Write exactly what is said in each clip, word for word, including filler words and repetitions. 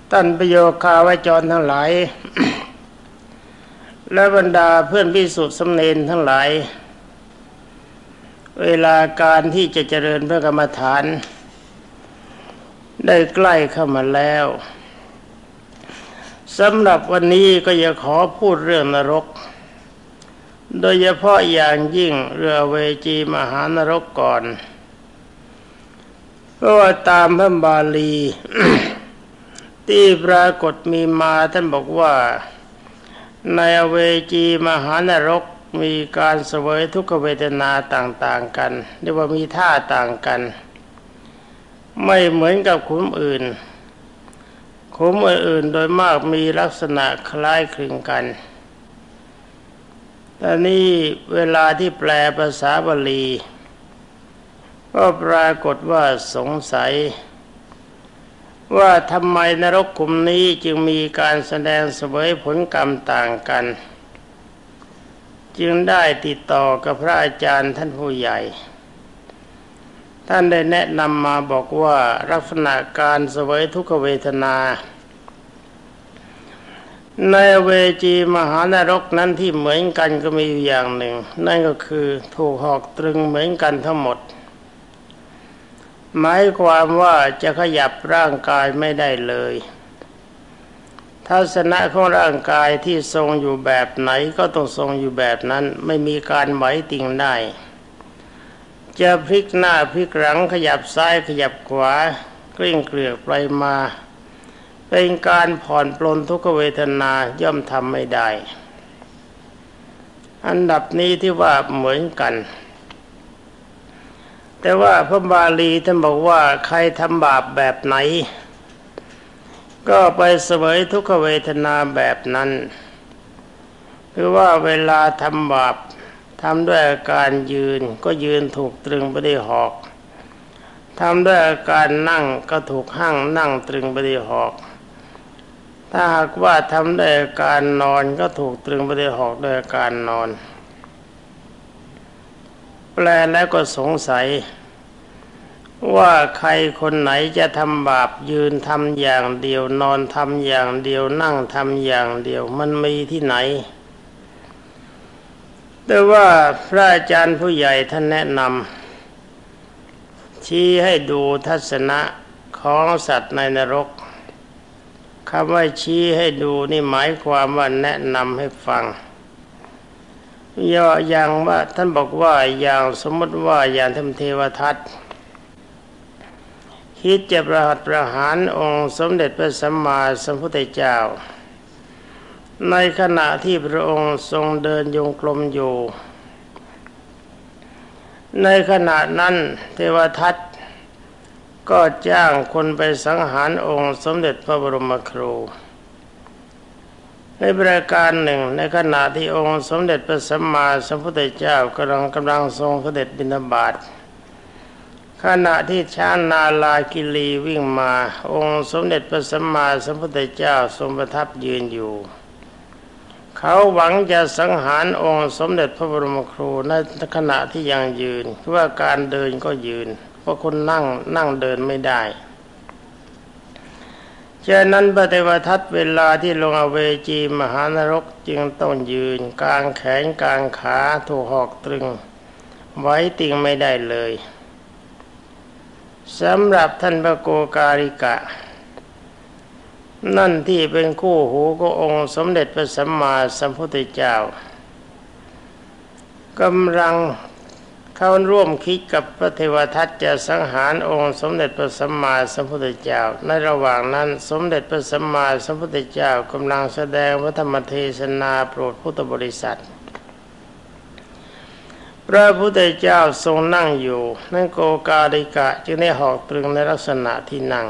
ท่านประโยคาวจรทั้งหลาย และบรรดาเพื่อนภิกษุสามเณรทั้งหลายเวลาการที่จะเจริญพระกรรมฐานได้ใกล้เข้ามาแล้วสำหรับวันนี้ก็จะขอพูดเรื่องนรกโดยเฉพาะอย่างยิ่งเรื่องเวจีมหานรกก่อนเพราะว่าตามพระบาลี ที่ปรากฏมีมาท่านบอกว่าในเวจีมหานรกมีการเสวยทุกขเวทนาต่างๆกันเรียกว่ามีท่าต่างกันไม่เหมือนกับขุมอื่นขุมอื่นโดยมากมีลักษณะคล้ายคลึงกันแต่นี่เวลาที่แปลภาษาบาลีก็ปรากฏว่าสงสัยว่าทำไมนรกขุมนี้จึงมีการแสดงเสวยผลกรรมต่างกันจึงได้ติดต่อกับพระอาจารย์ท่านผู้ใหญ่ท่านได้แนะนำมาบอกว่าลักษณะการเสวยทุกขเวทนาในเวจีมหานรกนั้นที่เหมือนกันก็มีอยู่อย่างหนึ่งนั่นก็คือถูกหอกตรึงเหมือนกันทั้งหมดหมายความว่าจะขยับร่างกายไม่ได้เลยทัศนะของร่างกายที่ทรงอยู่แบบไหนก็ต้องทรงอยู่แบบนั้นไม่มีการไหวติงได้จะพลิกหน้าพลิกหลังขยับซ้ายขยับขวากลิ้งเกลือกไปมาเป็นการผ่อนปลนทุกขเวทนาย่อมทำไม่ได้อันดับนี้ที่ว่าเหมือนกันแต่ว่าพระบาลีท่านบอกว่าใครทำบาปแบบไหนก็ไปเสวยทุกขเวทนาแบบนั้นคือว่าเวลาทำบาปทำด้วยอาการยืนก็ยืนถูกตรึงไปด้วยหอกทำด้วยอาการนั่งก็ถูกหั่งนั่งตรึงไปด้วยหอกถ้าหากว่าทำด้วยอาการนอนก็ถูกตรึงไปด้วยหอกด้วยอาการนอนแปลแล้วก็สงสัยว่าใครคนไหนจะทำบาปยืนทำอย่างเดียวนอนทำอย่างเดียวนั่งทำอย่างเดียวมันมีที่ไหนแต่ว่าพระอาจารย์ผู้ใหญ่ท่านแนะนำชี้ให้ดูทัศนะของสัตว์ในนรกคำว่าชี้ให้ดูนี่หมายความว่าแนะนำให้ฟังย่ออย่างว่าท่านบอกว่าอย่างสมมติว่าอย่างท่านเทวทัตคิดจะประหัตประหารองค์สมเด็จพระสัมมาสัมพุทธเจ้าในขณะที่พระองค์ทรงเดินโยงกลมอยู่ในขณะนั้นเทวทัตก็จ้างคนไปสังหารองค์สมเด็จพระบรมครูในประการหนึ่งในขณะที่องค์สมเด็จพระสัมมาสัมพุทธเจ้ากำลังกำลังทรงเสด็จบิณฑบาตขณะที่ช้างนาลากิลีวิ่งมาองค์สมเด็จพระสัมมาสัมพุทธเจ้าทรงประทับยืนอยู่เขาหวังจะสังหารองค์สมเด็จพระบรมครูในขณะที่ยังยืนเพราะว่าการเดินก็ยืนเพราะคนนั่งนั่งเดินไม่ได้ฉะนั้นพระเทวทัตเวลาที่ลงอเวจีมหานรกจึงต้องยืนกลางแขนกลางขาถูกหอกตรึงไว้ติงไม่ได้เลยสำหรับท่านพระโกการิกะนั่นที่เป็นคู่หูกับองค์สมเด็จพระสัมมาสัมพุทธเจ้ากำลังเข้าร่วมคิดกับพระเทวทัตจะสังหารองค์สมเด็จพระสัมมาสัมพุทธเจ้าในระหว่างนั้นสมเด็จพระสัมมาสัมพุทธเจ้ากำลังแสดงพระธรรมเทศนาโปรดพุทธบริษัทพระพุทธเจ้าทรงนั่งอยู่นั่นโกการิกะจึงได้หอกตรึงในลักษณะที่นั่ง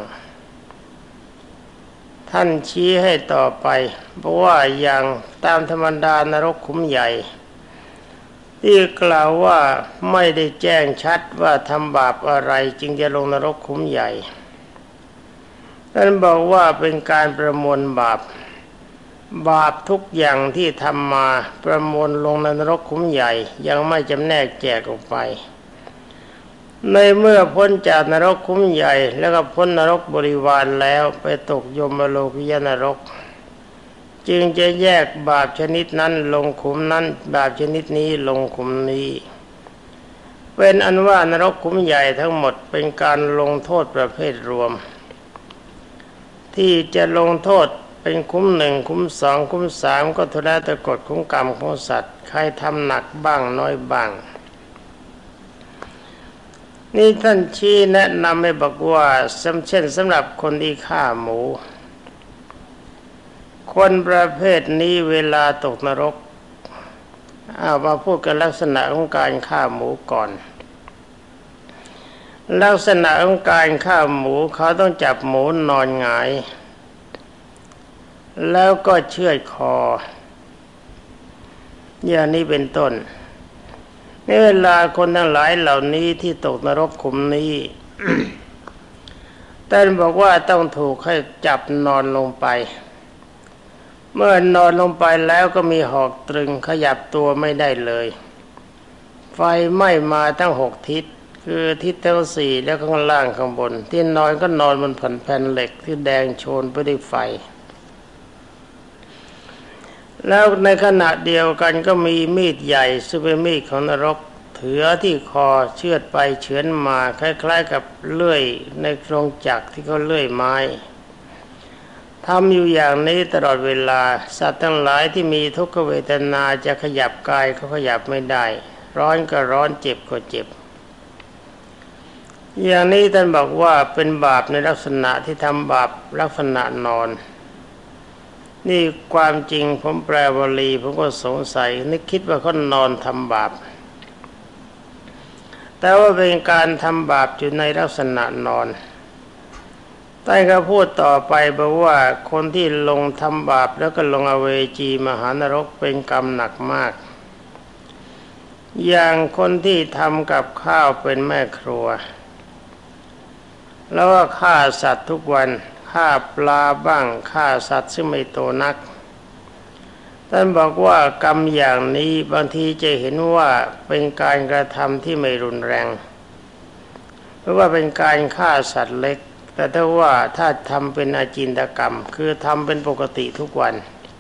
ท่านชี้ให้ต่อไปเพราะว่าอย่างตามธรรมดานรกขุมใหญ่ที่กล่าวว่าไม่ได้แจ้งชัดว่าทำบาปอะไรจึงจะลงนรกขุมใหญ่ท่านบอกว่าเป็นการประมวลบาปบาปทุกอย่างที่ทำมาประมวลลงในนรกขุมใหญ่ยังไม่จำแนกแจกออกไปในเมื่อพ้นจากนรกคุ้มใหญ่แล้วก็พ้นนรกบริวารแล้วไปตกยมโลกิยนรกจึงจะแยกบาปชนิดนั้นลงขุมนั้นบาปชนิดนี้ลงขุมนี้เป็นอันว่านรกขุมใหญ่ทั้งหมดเป็นการลงโทษประเภทรวมที่จะลงโทษเป็นคุ้มหนึ่งคุ้มสองคุ้มสามก็ทุแล้วแต่กฎของกรรมของสัตว์ใครทำหนักบ้างน้อยบ้างนี่ท่านชี้แนะนำให้บอกว่าเช่นสำหรับคนที่ฆ่าหมูคนประเภทนี้เวลาตกนรกเอามาพูดกันลักษณะของการฆ่าหมูก่อนลักษณะของการฆ่าหมูเขาต้องจับหมูนอนหงายแล้วก็เชือดคออย่างนี้เป็นต้นในเวลาคนทั้งหลายเหล่านี้ที่ตกนรกขุมนี้ ท่านบอกว่าต้องถูกให้จับนอนลงไปเมื่อนอนลงไปแล้วก็มีหอกตรึงขยับตัวไม่ได้เลยไฟไหม้มาทั้งหกทิศคือทิศทั้งสี่แล้วข้างล่างข้างบนที่นอนก็นอนบนแผ่นแผ่นเหล็กที่แดงโชนไปด้วยไฟแล้วในขณะเดียวกันก็มีมีดใหญ่ซึ่งเป็นมีดของนรกถือที่คอเชือดไปเฉือนมาคล้ายๆกับเลื่อยในโครงจักรที่เขาเลื่อยไม้ทำอยู่อย่างนี้ตลอดเวลาสัตว์ทั้งหลายที่มีทุกขเวทนาจะขยับกายเขาขยับไม่ได้ร้อนก็ร้อนเจ็บก็เจ็บอย่างนี้ท่านบอกว่าเป็นบาปในลักษณะที่ทำบาปลักษณะนอนนี่ความจริงผมแปลวลีผมก็สงสัยนึกคิดว่าเขานอนทำบาปแต่ว่าเป็นการทำบาปอยู่ในลักษณะนอนใต้ก็พูดต่อไปบอกว่าคนที่ลงทำบาปแล้วก็ลงอเวจีมหานรกเป็นกรรมหนักมากอย่างคนที่ทำกับข้าวเป็นแม่ครัวแล้วก็ฆ่าสัตว์ทุกวันฆ่าปลาบ้างฆ่าสัตว์ซึ่งไม่โตนักท่านบอกว่ากรรมอย่างนี้บางทีจะเห็นว่าเป็นการกระทำที่ไม่รุนแรงเพราะว่าเป็นการฆ่าสัตว์เล็กแต่ถ้าว่าถ้าทำเป็นอาจินตกรรมคือทำเป็นปกติทุกวัน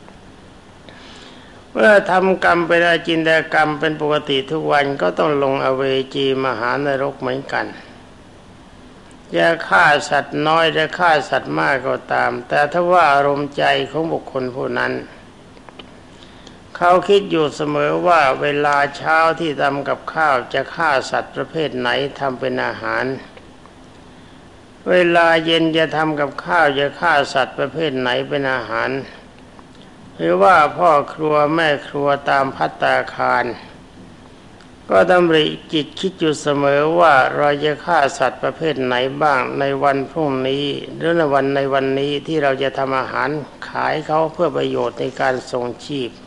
เมื่อทำกรรมเป็นอาจินตกรรมเป็นปกติทุกวันก็ต้องลงอเวจีมหานรกเหมือนกันจะฆ่าสัตว์น้อยจะฆ่าสัตว์มากก็ตามแต่ถ้าว่าอารมณ์ใจของบุคคลผู้นั้นเขาคิดอยู่เสมอว่าเวลาเช้าที่ทำกับข้าวจะฆ่าสัตว์ประเภทไหนทำเป็นอาหารเวลาเย็นจะทำกับข้าวจะฆ่าสัตว์ประเภทไหนเป็นอาหารหรือว่าพ่อครัวแม่ครัวตามภัตตาคารก็ดำริจิตคิดอยู่เสมอว่าเราจะฆ่าสัตว์ประเภทไหนบ้างในวันพรุ่งนี้หรือในวันในวันนี้ที่เราจะทำอาหารขายเขาเพื่อประโยชน์ในการทรงชีพ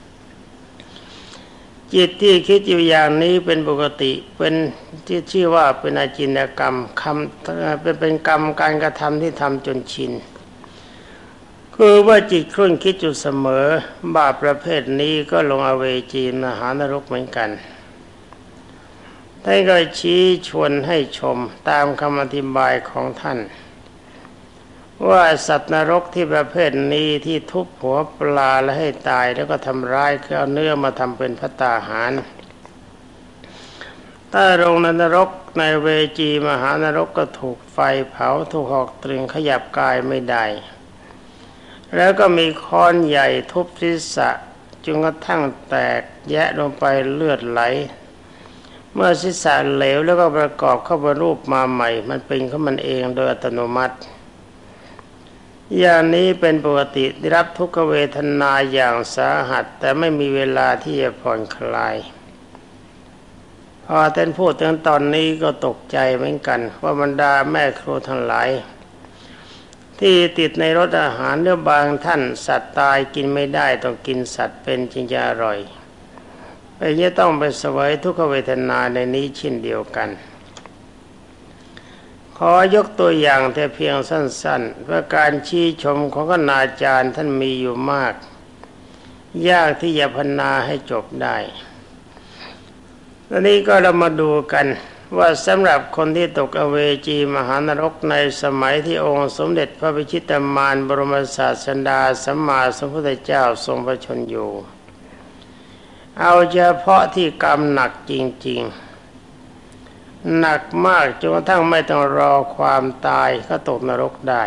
จิตที่คิดอยู่อย่างนี้เป็นปกติเป็นที่ชื่อว่าเป็นอาจินกรรมคำเป็นเป็นกรรมการกระทำที่ทำจนชินคือว่าจิตครุ่นคิดอยู่เสมอบาปประเภทนี้ก็ลงอเวจีมหานรกเหมือนกันท่านก็ชี้ชวนให้ชมตามคำอธิบายของท่านว่าสัตว์นรกที่ประเภทนี้ที่ทุบหัวปลาและให้ตายแล้วก็ทำร้ายคือเอาเนื้อมาทำเป็นภัตตาหารถ้าลงในนรกในเวจีมหานรกก็ถูกไฟเผาถูกหอกตรึงขยับกายไม่ได้แล้วก็มีค้อนใหญ่ทุบศีรษะจนกระทั่งแตกแยะลงไปเลือดไหลเมื่อศีรษะเหลวแล้วก็ประกอบเข้าเป็นรูปมาใหม่มันเป็นของมันเองโดยอัตโนมัติอย่างนี้เป็นปกติได้รับทุกขเวทนาอย่างสาหัสแต่ไม่มีเวลาที่จะผ่อนคลายพอท่านพูดถึงตอนนี้ก็ตกใจเหมือนกันว่าบรรดาแม่ครัวทั้งหลายที่ติดในรสอาหารเนื้อบางท่านสัตว์ตายกินไม่ได้ต้องกินสัตว์เป็นจึงจะอร่อยไปจะต้องไปเสวยทุกขเวทนาในนี้เช่นเดียวกันขอยกตัวอย่างแต่เพียงสั้นๆว่าการชี้ชมของคณาจารย์ท่านมีอยู่มากยากที่จะพรรณนาให้จบได้ตอนนี้ก็เรามาดูกันว่าสำหรับคนที่ตกอเวจีมหานรกในสมัยที่องค์สมเด็จพระพิชิตมารบรมศาสดาสัมมาสัมพุทธเจ้าทรงพระชนอยู่เอาเฉพาะที่กรรมหนักจริงๆหนักมากจนกระทั่งไม่ต้องรอความตายก็ตกนรกได้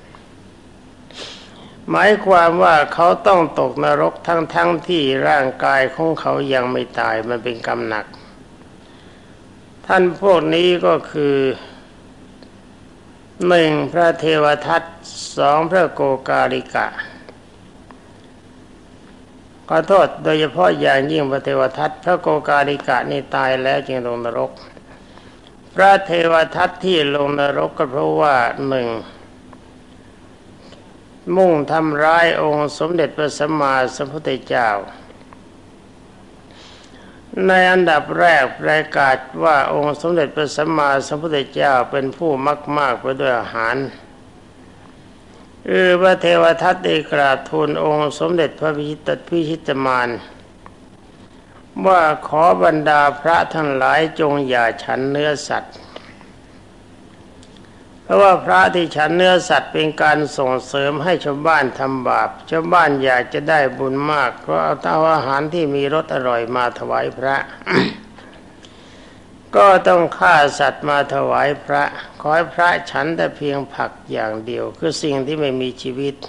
หมายความว่าเขาต้องตกนรกทั้งๆ ท, ที่ร่างกายของเขายังไม่ตายมันเป็นกรรมหนักท่านพวกนี้ก็คือหนึ่งพระเทวทัตสองพระโกกาลิกะขอโทษโดยเฉพาะอย่างยิ่งพระเทวทัตพระโกกาลิกะนี่ตายแล้วจึงลงนรกพระเทวทัตที่ลงนรกก็เพราะว่าหนึ่งมุ่งทำร้ายองค์สมเด็จพระสัมมาสัมพุทธเจ้าในอันดับแรกประกาศว่าองค์สมเด็จพระสัมมาสัมพุทธเจ้าเป็นผู้มากมากไปด้วยอาหารเออพระเทวทัตได้กราบทูลองค์สมเด็จพระพิชิตพิชิตมารว่าขอบรรดาพระทั้งหลายจงอย่าฉันเนื้อสัตว์เพราะว่าพระที่ฉันเนื้อสัตว์เป็นการส่งเสริมให้ชาวบ้านทำบาปชาวบ้านอยากจะได้บุญมากเพราะเอาอาหารที่มีรสอร่อยมาถวายพระ ก็ต้องฆ่าสัตว์มาถวายพระขอให้พระฉันแต่เพียงผักอย่างเดียวคือสิ่งที่ไม่มีชีวิต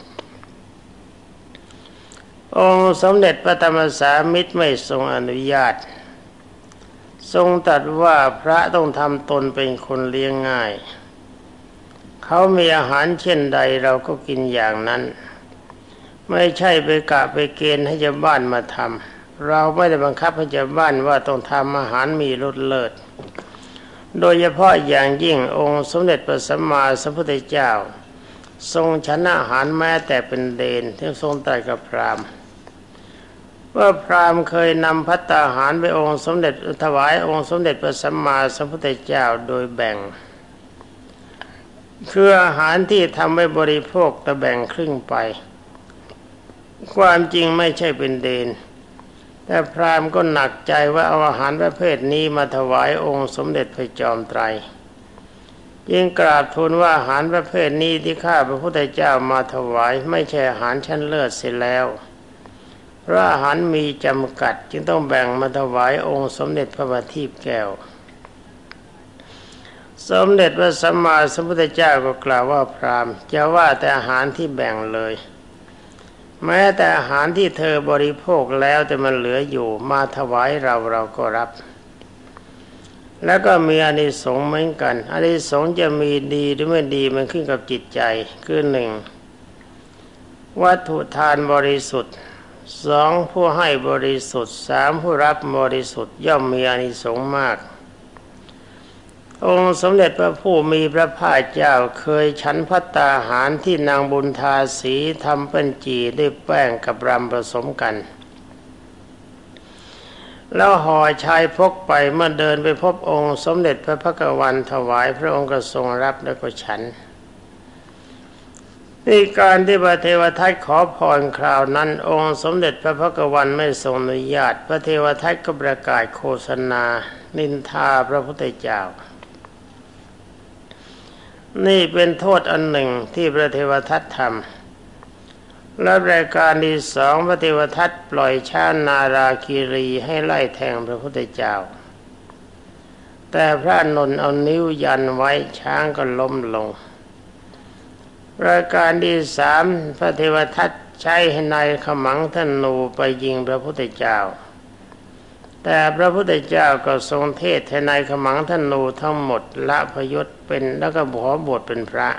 องค์สมเด็จพระธรรมสามิตรไม่ทรงอนุญาตทรงตรัสว่าพระต้องทำตนเป็นคนเลี้ยงง่ายเขามีอาหารเช่นใดเราก็กินอย่างนั้นไม่ใช่ไปกะไปเกณฑ์ให้ชาวบ้านมาทำเราไม่ได้บังคับให้ชาวบ้านว่าต้องทำอาหารมีรสเลิศโดยเฉพาะอย่างยิ่งองค์สมเด็จพระสัมมาสัมพุทธเจ้าทรงฉันอาหารแม้แต่เป็นเดนที่ทรงตรัสกับพราหมณ์ว่าพราหมณ์เคยนำภัตตาหารไปองค์สมเด็จถวายองค์สมเด็จพระสัมมาสัมพุทธเจ้าโดยแบ่งคืออาหารที่ทำไว้บริโภคแต่แบ่งครึ่งไปความจริงไม่ใช่เป็นเดนแต่พราหมณ์ก็หนักใจว่าเอาอาหารประเภทนี้มาถวายองค์สมเด็จพระจอมไตรยิ่งกราบทูลว่าอาหารประเภทนี้ที่ข้าพระพุทธเจ้ามาถวายไม่ใช่อาหารชั้นเลิศเสียแล้วเพราะอาหารมีจำกัดจึงต้องแบ่งมาถวายองค์สมเด็จพระบพิตรแก้วสมเด็จพระสัมมาสัมพุทธเจ้าก็กล่าวว่าพราหมณ์จะว่าแต่อาหารที่แบ่งเลยแม้แต่อาหารที่เธอบริโภคแล้วแต่มันเหลืออยู่มาถวายเราเราก็รับแล้วก็มีอานิสงส์เหมือนกันอานิสงส์จะมีดีหรือไม่ดีมันขึ้นกับจิตใจคือหนึ่งวัตถุทานบริสุทธิ์สองผู้ให้บริสุทธิ์สามผู้รับบริสุทธิ์ย่อมมีอานิสงส์มากองค์สมเด็จพระผู้มีพระภาคเจ้าเคยฉันภัตตาหารที่นางบุญทาสีทำเป็นจีด้วยแป้งกับรำผสมกันแล้วห่อชายพกไปเมื่อเดินไปพบองค์สมเด็จพระพักวันถวายพระองค์ก็ทรงรับแล้วก็ฉันนี่การที่พระเทวทัตขอพรคราวนั้นองค์สมเด็จพระพักวันไม่ทรงอนุญาตพระเทวทัตก็ประกาศโฆษณานินทาพระพุทธเจ้านี่เป็นโทษอันหนึ่งที่พระเทวทัตทำและรายการที่สองพระเทวทัตปล่อยช้างนาราคีรีให้ไล่แทงพระพุทธเจ้าแต่พระนนท์เอานิ้วยันไว้ช้างก็ล้มลงรายการที่สามพระเทวทัตใช้ให้นายขมังธนูไปยิงพระพุทธเจ้าแต่พระพุทธเจ้าก็ทรงเทศให้นายขมังธนูทั้งหมดละพยศเป็นแล้วก็ขอบวชเป็นพระ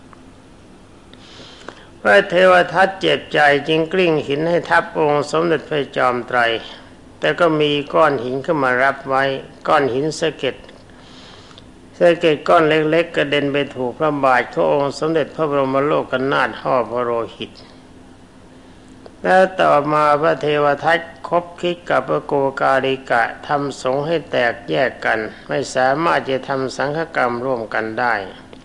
พระเทวทัตเจ็บใจจึงกลิ้งหินให้ทับองค์สมเด็จพระจอมไตรแต่ก็มีก้อนหินขึ้นมารับไว้ก้อนหินสะเก็ดสะเก็ดก้อนเล็กๆกระเด็นไปถูกพระบาทขององค์สมเด็จพระบรมโลกนาถห่อพระโลหิตแล้วต่อมาพระเทวทัตคบคิดกับพระโกกาลิกะทำสงฆ์ให้แตกแยกกันไม่สามารถจะทำสังฆกรรมร่วมกันได้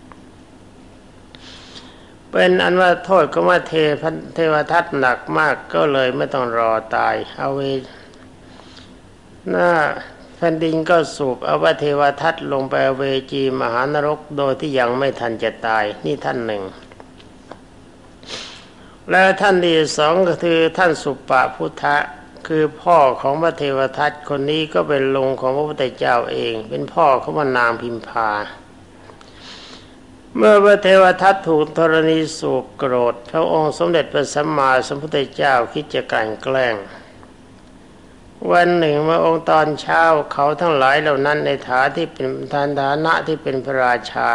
เป็นอันว่าโทษก็ว่าเทพเทวทัตหนักมากก็เลยไม่ต้องรอตายเอาไว้น่าแผ่นดินก็สูบเอาพระเทวทัตลงไปอเวจีมหานรกโดยที่ยังไม่ทันจะตายนี่ท่านหนึ่งและท่านที่สองก็คือท่านสุปพุทธะคือพ่อของพระเทวทัตคนนี้ก็เป็นลุงของพระพุทธเจ้าเองเป็นพ่อของพระนางพิมพาเมื่อพระเทวทัตถูกธรณีสูบโกรธพระองค์สมเด็จพระสัมมาสัมพุทธเจ้าคิดจะกลั่นแกล้งวันหนึ่งเมื่อองค์ตอนเช้าเขาทั้งหลายเหล่านั้นในฐานะที่เป็นฐานะที่เป็นพระราชา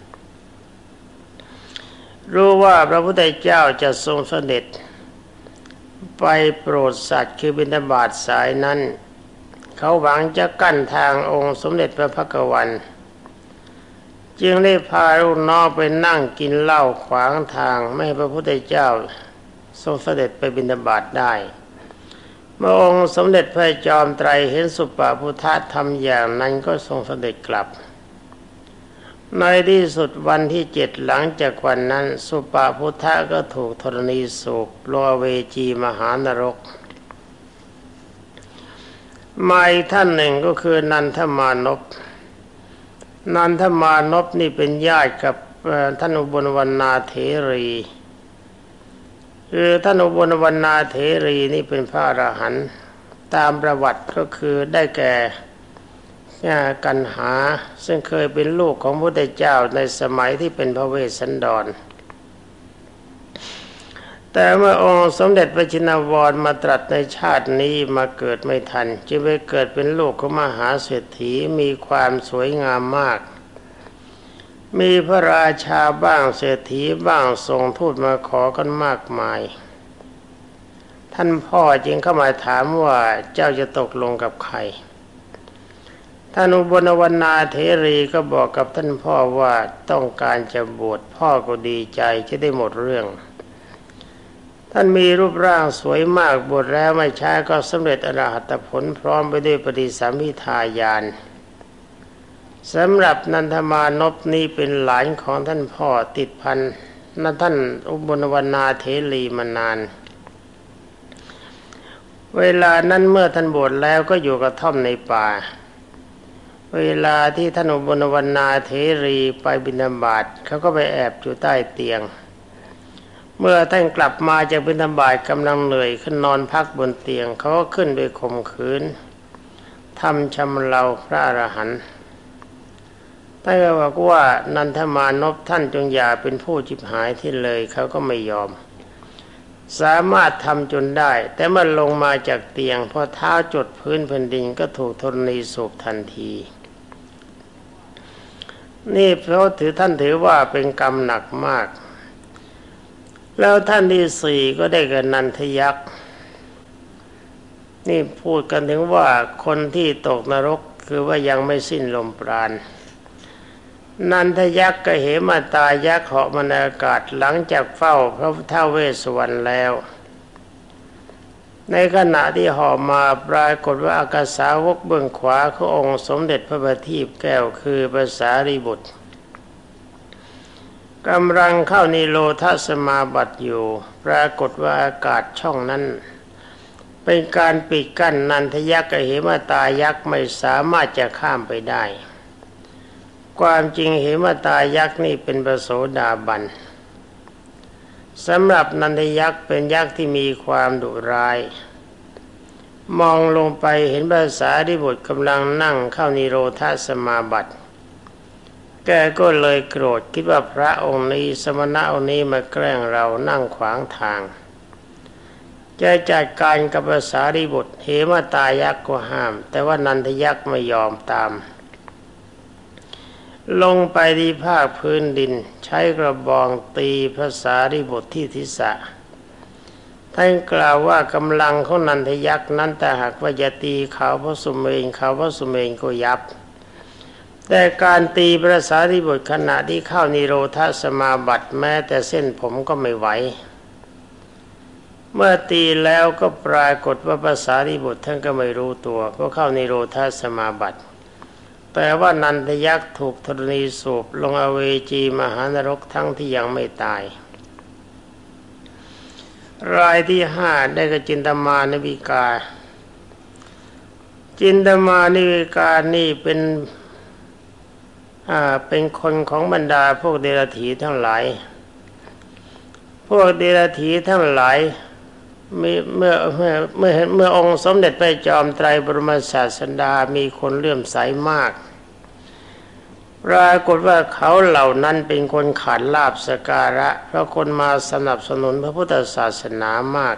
รู้ว่าพระพุทธเจ้าจะทรงเสด็จไปโปรดสัตว์คือบิณฑบาตสายนั้นเขาหวังจะกั้นทางองค์สมเด็จพระภักวันจึงได้พาลูกน้องไปนั่งกินเหล้าขวางทางไม่ให้พระพุทธเจ้าทรงเสด็จไปบิณฑบาตได้เมื่อองค์สมเด็จพระจอมไตรเห็นสุปพุทธะทำอย่างนั้นก็ทรงเสด็จกลับในที่สุดวันที่เจ็ดหลังจากวันนั้นสุปพุทธะก็ถูกธรณีสูบลงอเวจีมหานรกมาอีกท่านหนึ่งก็คือนันทมานพนันทมานพนี่เป็นญาติกับท่านอุบลวรรณาเถรีคือท่านอุบลวรรณาเถรีนี่เป็นพระอรหันต์ตามประวัติก็คือได้แก่กันหาซึ่งเคยเป็นลูกของพระพุทธเจ้าในสมัยที่เป็นพระเวสสันดรแต่เมื่อองค์สมเด็จพระชินวรมาตรัสในชาตินี้มาเกิดไม่ทันจึงไปเกิดเป็นลูกของมหาเศรษฐีมีความสวยงามมากมีพระราชาบ้างเศรษฐีบ้างส่งทูตมาขอกันมากมายท่านพ่อจึงเข้ามาถามว่าเจ้าจะตกลงกับใครท่านอุบลวรรณาเถรีก็บอกกับท่านพ่อว่าต้องการจะบวชพ่อก็ดีใจจะได้หมดเรื่องท่านมีรูปร่างสวยมากบวชแล้วไม่ช้าก็สำเร็จอรหัตผลพร้อมไปด้วยปฏิสัมภิทาญาณสำหรับนันทมานพนี้เป็นหลานของท่านพ่อติดพันนั่นท่านอุบลวรรณาเถรีมานานเวลานั้นเมื่อท่านบวชแล้วก็อยู่กระท่อมในป่าเวลาที่ท่านอุบลวรรณาเถรีไปบิณฑบาตเขาก็ไปแอบอยู่ใต้เตียงเมื่อท่านกลับมาจากบิณฑบาตกำลังเหนื่อยขึ้นนอนพักบนเตียงเขาก็ขึ้นไปข่มขืนทำชำเราพระอรหันต์ท่านก็บอกว่านันทมานพท่านจงอย่าเป็นผู้ชิบหายที่เลยเขาก็ไม่ยอมสามารถทำจนได้แต่เมื่อลงมาจากเตียงพอเท้าจดพื้นแผ่นดินก็ถูกธรณีสูบทันทีนี่เพราะถือท่านถือว่าเป็นกรรมหนักมากแล้วท่านที่สี่ก็ได้แก่นันทยักษ์นี่พูดกันถึงว่าคนที่ตกนรกคือว่ายังไม่สิ้นลมปราณนันทยักษ์ก็เหมาตายักษ์เหาะมาในอากาศหลังจากเฝ้าพระท้าวเวสสุวรรณแล้วในขณะที่เหาะมาปรากฏว่าอากาสาวกเบื้องขวาขององค์สมเด็จพระบัณฑิตแก้วคือพระสารีบุตรกำลังเข้านิโรธสมาบัติอยู่ปรากฏว่าอากาศช่องนั้นเป็นการปิดกั้นนันทยักษ์กับเหมาตายักษ์ไม่สามารถจะข้ามไปได้ความจริงเหมาตายักษ์นี่เป็นพระโสดาบันสำหรับนันทยักษ์เป็นยักษ์ที่มีความดุร้ายมองลงไปเห็นพระสารีบุตรกำลังนั่งเข้านิโรธสมาบัติแกก็เลยโกรธคิดว่าพระองค์นี้สมณะองค์นี้มาแกล้งเรานั่งขวางทางจะจัดการกับพระสารีบุตรเหมาตายักษ์ก็ห้ามแต่ว่านันทยักษ์ไม่ยอมตามลงไปที่ภาคพื้นดินใช้กระบองตีพระสารีบุตรที่ศีรษะท่านกล่าวว่ากำลังของนันทยักษ์นั้นแต่หากว่าจะตีเขาพระสุเมนเขาพระสุเมนก็ยับแต่การตีพระสารีบุตรขณะที่เข้านิโรธสมาบัติแม้แต่เส้นผมก็ไม่ไหวเมื่อตีแล้วก็ปรากฏว่าพระสารีบุตรท่านก็ไม่รู้ตัวก็เข้านิโรธสมาบัติแต่ว่านันทยักษ์ถูกธรณีสูบลงอเวจีมหานรกทั้งที่ยังไม่ตายรายที่ห้าได้แก่จินตมานวิกาจินตมานิวิกานี่เป็นอ่าเป็นคนของบรรดาพวกเดรัจฉีทั้งหลายพวกเดรัจฉีทั้งหลายเมื่อเมื่อเมื่อเมื่อเมื่อองค์สมเด็จพระจอมไตรบรมศาสดามีคนเลื่อมใสมากปรากฏว่าเขาเหล่านั้นเป็นคนขาดลาภสักการะเพราะคนมาสนับสนุนพระพุทธศาสนามาก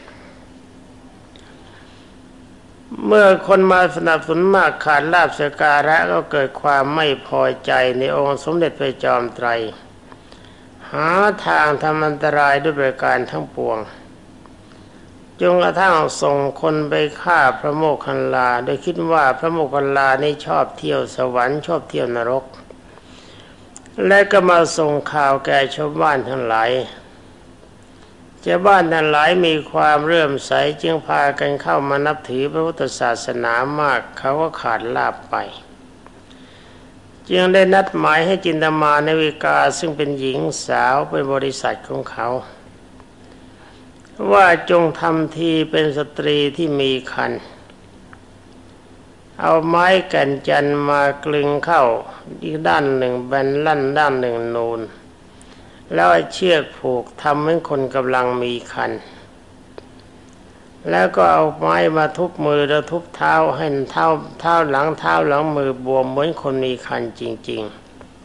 เมื่อคนมาสนับสนุนมากขาดลาภสักการะก็เกิดความไม่พอใจในองค์สมเด็จพระจอมไตรหาทางทำอันตรายด้วยประการทั้งปวงจนกระทั่งส่งคนไปฆ่าพระโมคคัลลาโดยคิดว่าพระโมคคัลลานี่ชอบเที่ยวสวรรค์ชอบเที่ยวนรกและก็มาส่งข่าวแก่ชาวบ้านทั้งหลายชาวบ้านทั้งหลายมีความเลื่อมใสจึงพากันเข้ามานับถือพระพุทธศาสนามากเขาก็ขาดลาภไปจึงได้นัดหมายให้จินตมานิวิกาซึ่งเป็นหญิงสาวเป็นบริษัทของเขาว่าจงทำทีเป็นสตรีที่มีครรภ์เอาไม้แก่นจันทร์มากลึงเข้าอีกด้านหนึ่งแบนลั่นด้านหนึ่งนูนแล้วเชือกผูกทำเหมือนคนกำลังมีครรภ์แล้วก็เอาไม้มาทุบมือแล้วทุบเท้าให้เท้าเท้าหลังเท้าหลังมือบวมเหมือนคนมีครรภ์จริง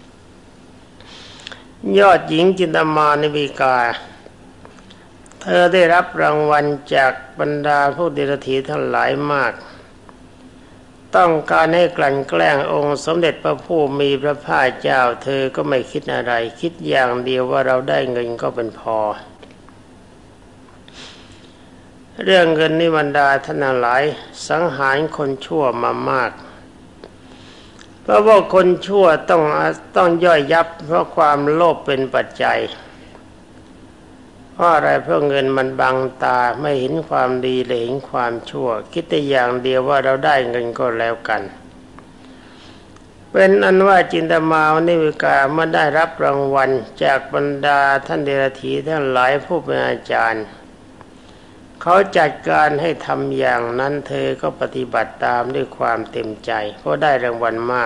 ๆยอดหญิงจินตมานิวิกาเธอได้รับรางวัลจากบรรดาผู้เดรัจฉีทั้งหลายมากต้องการให้กลั่นแกล้งองค์สมเด็จพระผู้มีพระภาคเจ้าเธอก็ไม่คิดอะไรคิดอย่างเดียวว่าเราได้เงินก็เป็นพอเรื่องเงินนี่บรรดาท่านหลายสังหารคนชั่วมามากเพราะว่าคนชั่วต้องต้องย่อยยับเพราะความโลภเป็นปัจจัยเพราะอะไรเพราะเงินมันบังตาไม่เห็นความดีเลยเห็นความชั่วคิดแต่อย่างเดียวว่าเราได้เงินก็แล้วกันเป็นอันว่าจินตมานิวิกาเมื่อได้รับรางวัลจากบรรดาท่านเดรัจฉีทั้งหลายผู้เป็นอาจารย์เขาจัดการให้ทำอย่างนั้นเธอก็ปฏิบัติตามด้วยความเต็มใจเพราะได้รางวัลมาก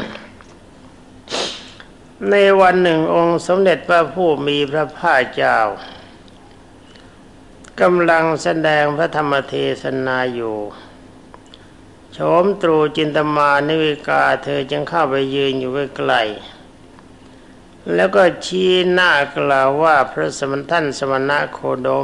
ในวันหนึ่งองค์สมเด็จพระผู้มีพระภาคเจ้ากำลังแสดงพระธรรมเทศนาอยู่โฉมตรูจินตมานิวิกาเธอจึงเข้าไปยืนอยู่ใกล้ๆแล้วก็ชี้หน้ากล่าวว่าพระสมณท่านสมณะโคดม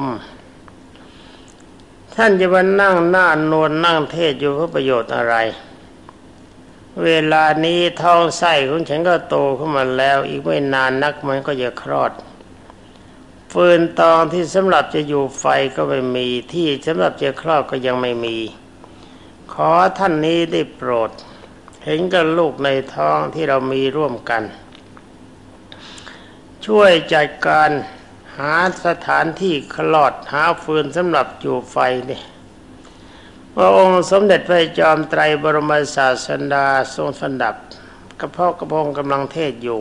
ท่านจะมานั่งหน้านวลนั่งเทศอยู่เพื่อประโยชน์อะไรเวลานี้ท้องไส้ของฉันก็โตขึ้นมาแล้วอีกไม่นานนักมันก็จะคลอดฟืนตองที่สำหรับจะอยู่ไฟก็ไม่มีที่สำหรับจะคลอดก็ยังไม่มีขอท่านนี้ได้โปรดเห็นกับลูกในท้องที่เรามีร่วมกันช่วยจัดการหาสถานที่คลอดหาฟืนสำหรับอยู่ไฟนี่พระองค์สมเด็จพระจอมไตรบรมศาสดาทรงสดับกระเพาะกระพงกำลังเทศอยู่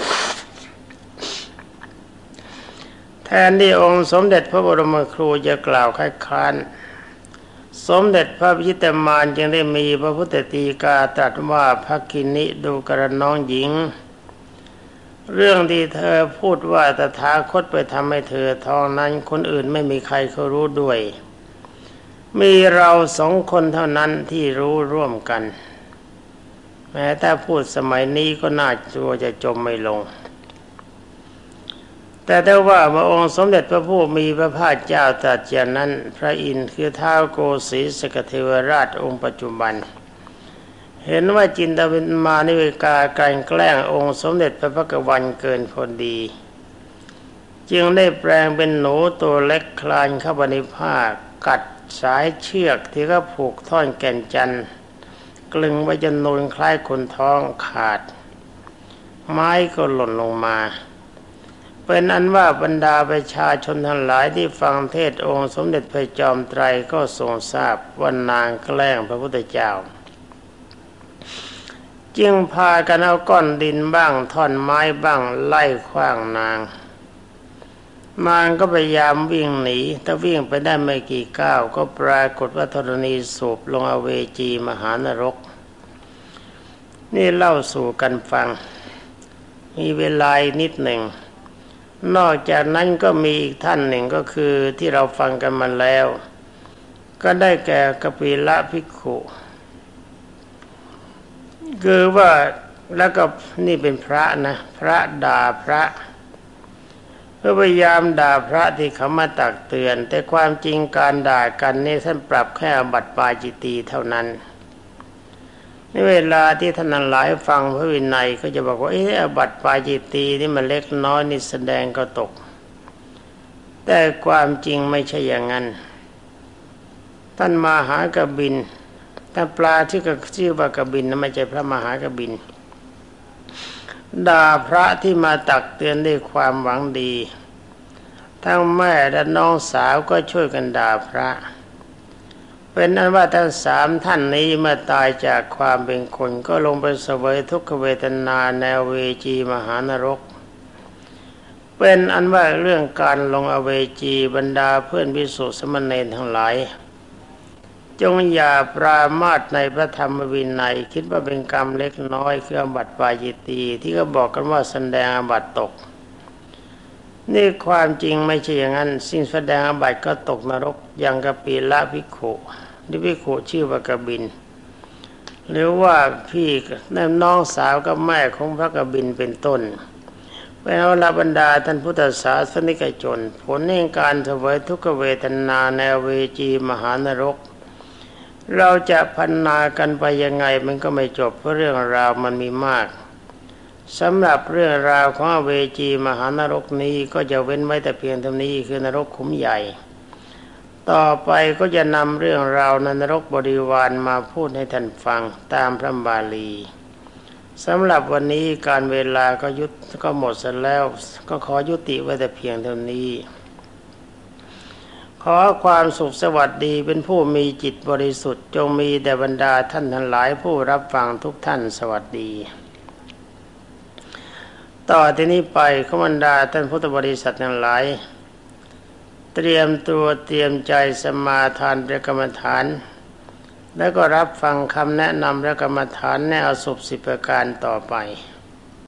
แทนที่องค์สมเด็จพระบรมครูจะกล่าวคัดค้านสมเด็จพระพิชิตมารจึงได้มีพระพุทธตีกาตรัสว่าภักขินิดูกระน้องหญิงเรื่องที่เธอพูดว่าตถาคตไปทำให้เธอท้องนั้นคนอื่นไม่มีใครเขารู้ด้วยมีเราสองคนเท่านั้นที่รู้ร่วมกันแม้ถ้าพูดสมัยนี้ก็น่ากลัวจะจมไม่ลงแต่ได้ว่าพระองค์สมเด็จพระผู้มีพระภาคเจ้าตรัสอย่างนั้นพระอินทร์คือท้าวโกสีสกเทวราชองค์ปัจจุบันเห็นว่าจินตมานิวิกาการแกล้งองค์สมเด็จพระพักวันเกินพอดีจึงได้แปลงเป็นหนูตัวเล็กคลานเข้าไปในผ้ากัดสายเชือกที่เขาผูกท่อนแก่นจันทร์กลึงไว้จนนูนคล้ายคนท้องขาดไม้ก็หล่นลงมาเป็นอันว่าบรรดาประชาชนทั้งหลายที่ฟังเทศองค์สมเด็จพระจอมไตรก็ทรงทราบว่านางแกล้งพระพุทธเจ้าจึงพากันเอาก้อนดินบ้างท่อนไม้บ้างไล่ขว้างนางมารก็พยายามวิ่งหนีถ้าวิ่งไปได้ไม่กี่ก้าวก็ปรากฏว่าธรณีสูบลงอเวจีมหานรกนี่เล่าสู่กันฟังมีเวลานิดหนึ่งนอกจากนั้นก็มีอีกท่านหนึ่งก็คือที่เราฟังกันมาแล้วก็ได้แก่กปิละภิกขุคือว่าแล้วก็นี่เป็นพระนะพระด่าพระก็พยายามด่าพระที่เขามาตักเตือนแต่ความจริงการด่ากันนี่ท่านปรับแค่อาบัติปาจิตตีเท่านั้นในเวลาที่ท่านหลายฟังพระวินัยก็จะบอกว่าเอออาบัติปาจิตตีนี่มันเล็กน้อยนี่แสดงก็ตกแต่ความจริงไม่ใช่อย่างนั้นท่านมหากบิณท่านปลาที่ก็ชื่อว่ากบิณนะไม่ใช่พระมหากบิณด่าพระที่มาตักเตือนด้วยความหวังดีทั้งแม่และน้องสาวก็ช่วยกันด่าพระเป็นนั้นว่าทั้งสามท่านนี้เมื่อตายจากความเป็นคนก็ลงไปเสวยทุกขเวทนาในอเวจีมหานรกเป็นอันว่าเรื่องการลงอเวจีบรรดาเพื่อนภิกษุสมณเณรทั้งหลายจงอย่าปรามาสในพระธรรมวินัยคิดว่าเป็นกรรมเล็กน้อยคืออาบัติปาจิตตีที่ก็บอกกันว่าแสดงอาบัติตกนี่ความจริงไม่ใช่อย่างนั้นสิ่งแสดงอาบัติก็ตกนรกอย่างกปิละภิกขุนี่ภิกขุชื่อว่ากบิณหรือว่าพี่น้องสาวกับแม่ของพระกบิณเป็นต้นเป็นอรบรรดาท่านพุทธศาสนิกชนผลแห่งการเสวยทุกขเวทนาในอเวจีมหานรกเราจะพรรณนากันไปยังไงมันก็ไม่จบเพราะเรื่องราวมันมีมากสำหรับเรื่องราวของอเวจีมหานรกนี้ก็จะเว้นไว้แต่เพียงเท่านี้คือนรกขุมใหญ่ต่อไปก็จะนำเรื่องราวในนรกบริวารมาพูดให้ท่านฟังตามพระบาลีสำหรับวันนี้การเวลาก็ยุติก็หมดเสร็จแล้วก็ขอยุติไว้แต่เพียงเท่านี้ขอความสุขสวัสดีเป็นผู้มีจิตบริสุทธิ์จงมีแด่บรรดาท่านทั้งหลายผู้รับฟังทุกท่านสวัสดีต่อที่นี้ไปขอบรรดาท่านพุทธบริษัททั้งหลายเตรียมตัวเตรียมใจสมาทานพระกรรมฐานแล้วก็รับฟังคำแนะนำพระกรรมฐานแนวสุปสิบประการต่อไป